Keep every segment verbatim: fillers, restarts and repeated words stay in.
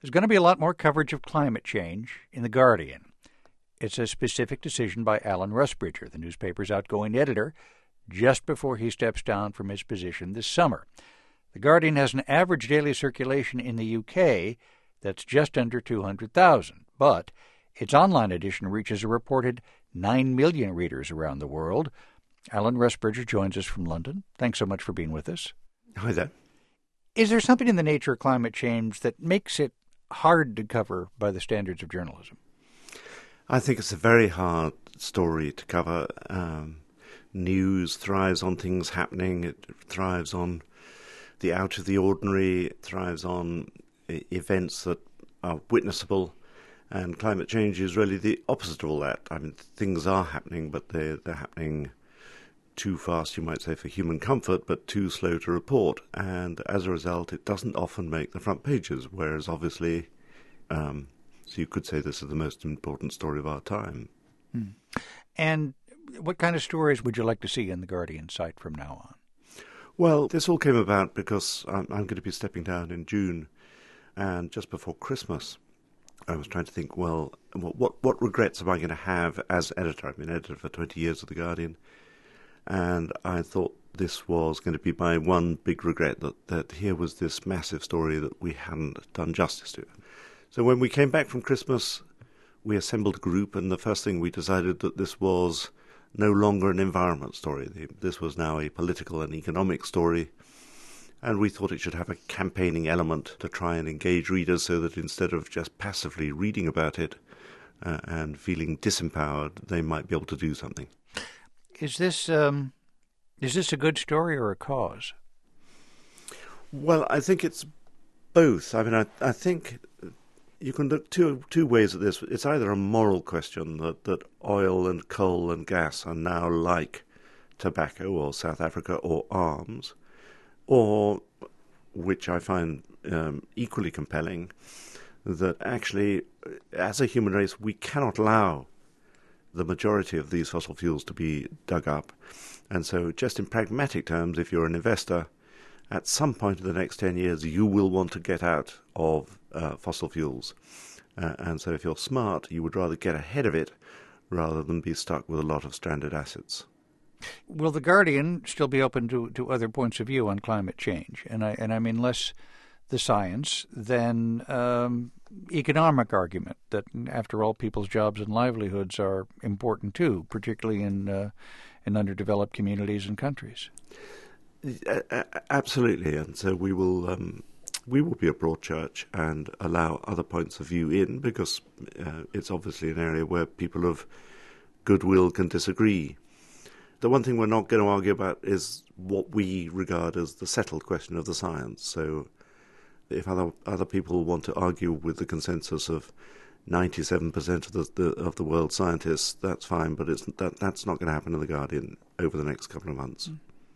There's going to be a lot more coverage of climate change in The Guardian. It's a specific decision by Alan Rusbridger, the newspaper's outgoing editor, just before he steps down from his position this summer. The Guardian has an average daily circulation in the U K that's just under two hundred thousand, but its online edition reaches a reported nine million readers around the world. Alan Rusbridger joins us from London. Thanks so much for being with us. Hi there. Is there something in the nature of climate change that makes it hard to cover by the standards of journalism? I think it's a very hard story to cover. Um, news thrives on things happening. It thrives on the out of the ordinary. It thrives on I- events that are witnessable. And climate change is really the opposite of all that. I mean, things are happening, but they're, they're happening too fast, you might say, for human comfort, but too slow to report. And as a result, it doesn't often make the front pages, whereas obviously, um, so you could say this is the most important story of our time. Hmm. And what kind of stories would you like to see in the Guardian site from now on? Well, this all came about because I'm, I'm going to be stepping down in June, and just before Christmas, I was trying to think, well, what what regrets am I going to have as editor? I've been editor for twenty years of The Guardian, and I thought this was going to be my one big regret, that, that here was this massive story that we hadn't done justice to. So when we came back from Christmas, we assembled a group, and the first thing we decided that this was no longer an environment story. This was now a political and economic story, and we thought it should have a campaigning element to try and engage readers so that instead of just passively reading about it uh, and feeling disempowered, they might be able to do something. Is this um, is this a good story or a cause? Well, I think it's both. I mean, I, I think you can look two two ways at this. It's either a moral question that, that oil and coal and gas are now like tobacco or South Africa or arms, or, which I find um, equally compelling, that actually, as a human race, we cannot allow the majority of these fossil fuels to be dug up. And so just in pragmatic terms, if you're an investor, at some point in the next ten years, you will want to get out of uh, fossil fuels. Uh, and so if you're smart, you would rather get ahead of it rather than be stuck with a lot of stranded assets. Will The Guardian still be open to, to other points of view on climate change? And I and I mean less the science than um, economic argument that, after all, people's jobs and livelihoods are important too, particularly in uh, in underdeveloped communities and countries. Absolutely, and so we will um, we will be a broad church and allow other points of view in, because uh, it's obviously an area where people of goodwill can disagree. The one thing we're not going to argue about is what we regard as the settled question of the science. So if other other people want to argue with the consensus of ninety-seven percent of the, the of the world's scientists, that's fine, but it's that that's not going to happen in The Guardian over the next couple of months.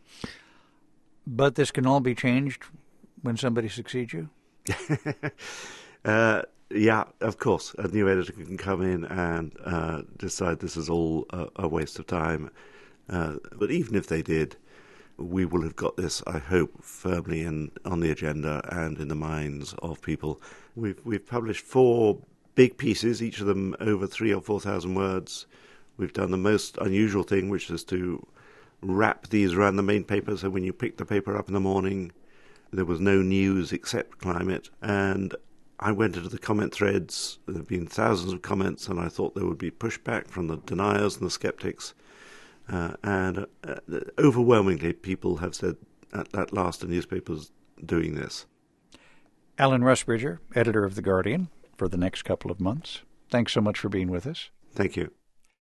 But this can all be changed when somebody succeeds you? uh, yeah, of course. A new editor can come in and uh, decide this is all a, a waste of time. Uh, but even if they did, we will have got this, I hope, firmly in on the agenda and in the minds of people. We've we've published four big pieces, each of them over three or four thousand words. We've done the most unusual thing, which is to wrap these around the main paper, so when you pick the paper up in the morning, there was no news except climate. And I went into the comment threads. There have been thousands of comments, and I thought there would be pushback from the deniers and the skeptics. Uh, and uh, overwhelmingly, people have said, at, at last, a newspaper's doing this. Alan Rusbridger, editor of The Guardian, for the next couple of months. Thanks so much for being with us. Thank you.